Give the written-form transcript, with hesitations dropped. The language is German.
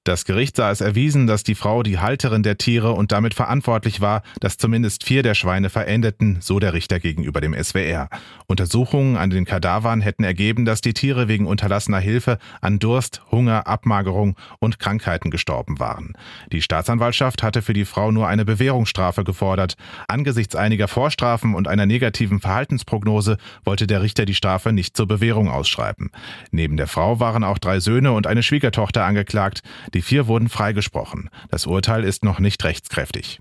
Das Gericht sah es erwiesen, dass die Frau die Halterin der Tiere und damit verantwortlich war, dass zumindest 4 der Schweine verendeten, so der Richter gegenüber dem SWR. Untersuchungen an den Kadavern hätten ergeben, dass die Tiere wegen unterlassener Hilfe an Durst, Hunger, Abmagerung und Krankheiten gestorben waren. Die Staatsanwaltschaft hatte für die Frau nur eine Bewährungsstrafe gefordert. Angesichts einiger Vorstrafen und einer negativen Verhaltensprognose wollte der Richter die Strafe nicht zur Bewährung ausschreiben. Neben der Frau waren auch 3 Söhne und eine Schwiegertochter angeklagt. Die 4 wurden freigesprochen. Das Urteil ist noch nicht rechtskräftig.